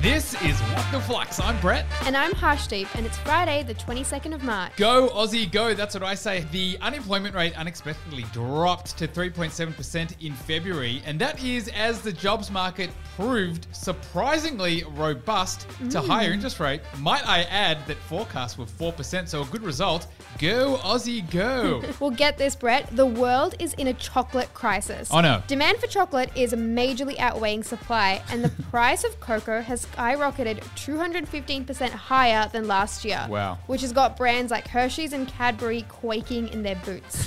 This is What the Flux. I'm Brett. And I'm Harshdeep, and it's Friday, the 22nd of March. Go, Aussie, go. That's what I say. The unemployment rate unexpectedly dropped to 3.7% in February, and that is as the jobs market proved surprisingly robust to higher interest rate. Might I add that forecasts were 4%, so a good result. Go, Aussie, go. Well, get this, Brett. The world is in a chocolate crisis. Oh, no. Demand for chocolate is majorly outweighing supply, and the price of cocoa has skyrocketed 215% higher than last year. Wow. Which has got brands like Hershey's and Cadbury quaking in their boots.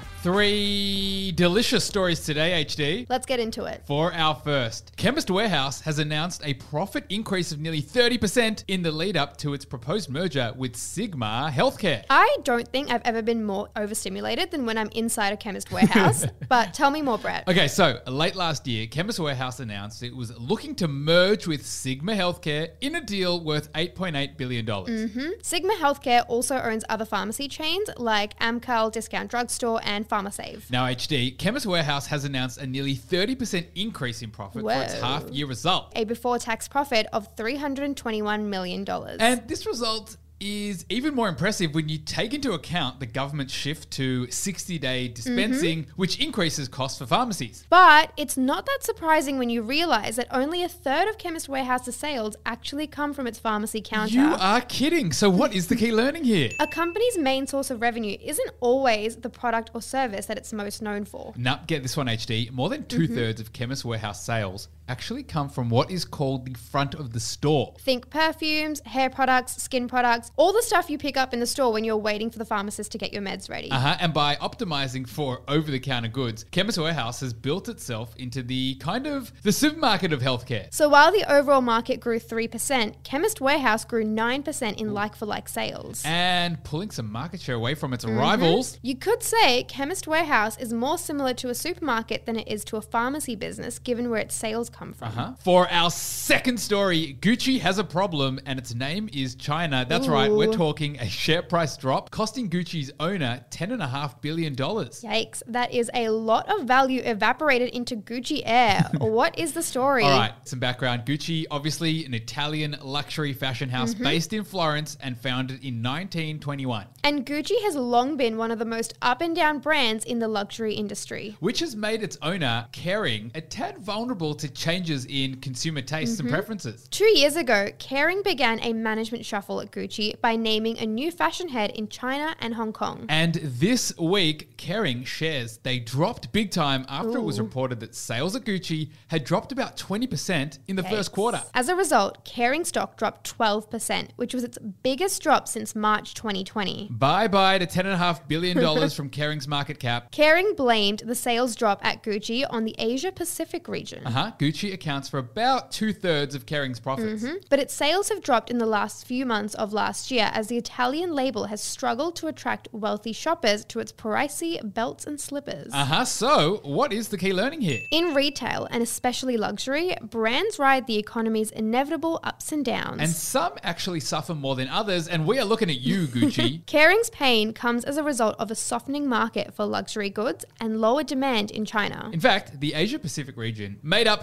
3 delicious stories today, HD. Let's get into it. For our first, Chemist Warehouse has announced a profit increase of nearly 30% in the lead up to its proposed merger with Sigma Healthcare. I don't think I've ever been more overstimulated than when I'm inside a Chemist Warehouse, but tell me more, Brett. Okay, so late last year, Chemist Warehouse announced it was looking to merge with Sigma Healthcare in a deal worth $8.8 billion. Sigma Healthcare also owns other pharmacy chains like Amcal Discount Drugstore and PharmaSave. Now, HD, Chemist Warehouse has announced a nearly 30% increase in profit for its Whoa. half-year result. A before-tax profit of $321 million. And this result is even more impressive when you take into account the government's shift to 60-day dispensing, which increases costs for pharmacies. But it's not that surprising when you realise that only a third of Chemist Warehouse's sales actually come from its pharmacy counter. You are kidding. So what is the key learning here? A company's main source of revenue isn't always the product or service that it's most known for. Now, get this one, HD. More than two-thirds of Chemist Warehouse sales actually come from what is called the front of the store. Think perfumes, hair products, skin products, all the stuff you pick up in the store when you're waiting for the pharmacist to get your meds ready. And by optimizing for over-the-counter goods, Chemist Warehouse has built itself into the kind of the supermarket of healthcare. So while the overall market grew 3%, Chemist Warehouse grew 9% in like-for-like sales. And pulling some market share away from its rivals. You could say Chemist Warehouse is more similar to a supermarket than it is to a pharmacy business, given where its sales come from. For our second story, Gucci has a problem and its name is China. That's right, we're talking a share price drop costing Gucci's owner $10.5 billion. Yikes, that is a lot of value evaporated into Gucci air. What is the story? All right, some background. Gucci, obviously an Italian luxury fashion house based in Florence and founded in 1921. And Gucci has long been one of the most up and down brands in the luxury industry. Which has made its owner, Kering, a tad vulnerable to changes in consumer tastes and preferences. 2 years ago, Kering began a management shuffle at Gucci by naming a new fashion head in China and Hong Kong. And this week, Kering shares, they dropped big time after it was reported that sales at Gucci had dropped about 20% in the first quarter. As a result, Kering stock dropped 12%, which was its biggest drop since March 2020. Bye-bye to $10.5 billion from Kering's market cap. Kering blamed the sales drop at Gucci on the Asia-Pacific region. Gucci accounts for about 2/3 of Kering's profits. But its sales have dropped in the last few months of last year as the Italian label has struggled to attract wealthy shoppers to its pricey belts and slippers. So what is the key learning here? In retail, and especially luxury, brands ride the economy's inevitable ups and downs. And some actually suffer more than others, and we are looking at you, Gucci. Kering's pain comes as a result of a softening market for luxury goods and lower demand in China. In fact, the Asia-Pacific region made up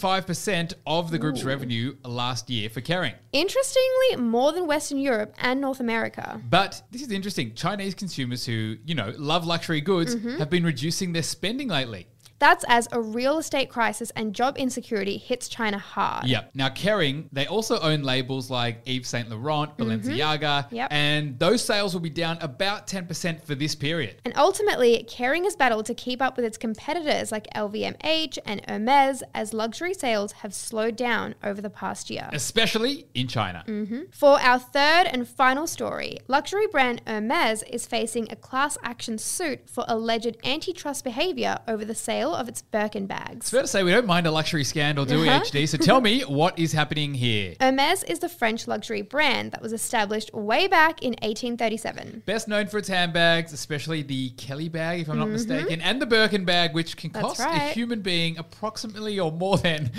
35% of the group's revenue last year for Kering. Interestingly, more than Western Europe and North America. But this is interesting. Chinese consumers who, love luxury goods have been reducing their spending lately. That's as a real estate crisis and job insecurity hits China hard. Yep. Now, Kering, they also own labels like Yves Saint Laurent, Balenciaga, Yep. and those sales will be down about 10% for this period. And ultimately, Kering has battled to keep up with its competitors like LVMH and Hermes as luxury sales have slowed down over the past year. Especially in China. For our third and final story, luxury brand Hermes is facing a class action suit for alleged antitrust behavior over the sale of its Birkin bags. It's fair to say we don't mind a luxury scandal, do we, HD? So tell me, what is happening here? Hermes is the French luxury brand that was established way back in 1837. Best known for its handbags, especially the Kelly bag, if I'm not mistaken, and the Birkin bag, which can cost a human being approximately or more than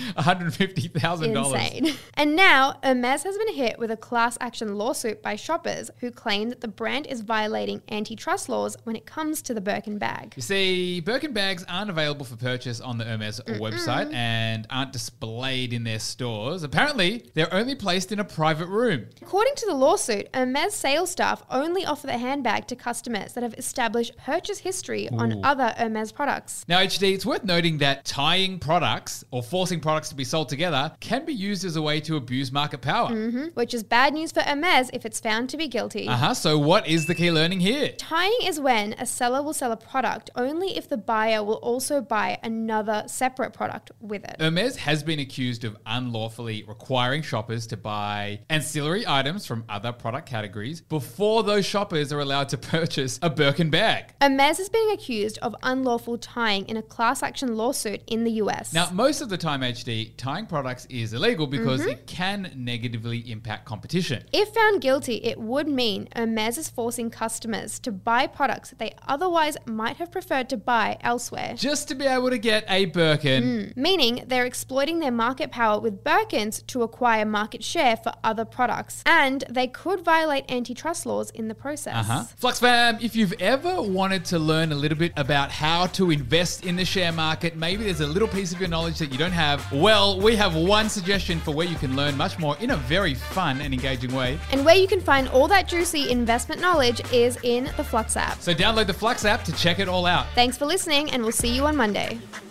$150,000. Insane. And now, Hermes has been hit with a class action lawsuit by shoppers who claim that the brand is violating antitrust laws when it comes to the Birkin bag. You see, Birkin bags aren't available available for purchase on the Hermes website and aren't displayed in their stores. Apparently, they're only placed in a private room. According to the lawsuit, Hermes sales staff only offer the handbag to customers that have established purchase history on other Hermes products. Now, HD, it's worth noting that tying products or forcing products to be sold together can be used as a way to abuse market power. Which is bad news for Hermes if it's found to be guilty. So what is the key learning here? Tying is when a seller will sell a product only if the buyer will also buy another separate product with it. Hermes has been accused of unlawfully requiring shoppers to buy ancillary items from other product categories before those shoppers are allowed to purchase a Birkin bag. Hermes is being accused of unlawful tying in a class action lawsuit in the US. Now, most of the time, HD, tying products is illegal because it can negatively impact competition. If found guilty, it would mean Hermes is forcing customers to buy products that they otherwise might have preferred to buy elsewhere. Just to be able to get a Birkin. Meaning they're exploiting their market power with Birkins to acquire market share for other products. And they could violate antitrust laws in the process. Flux fam, if you've ever wanted to learn a little bit about how to invest in the share market, maybe there's a little piece of your knowledge that you don't have, well, we have one suggestion for where you can learn much more in a very fun and engaging way. And where you can find all that juicy investment knowledge is in the Flux app. So download the Flux app to check it all out. Thanks for listening, and we'll see you on Monday.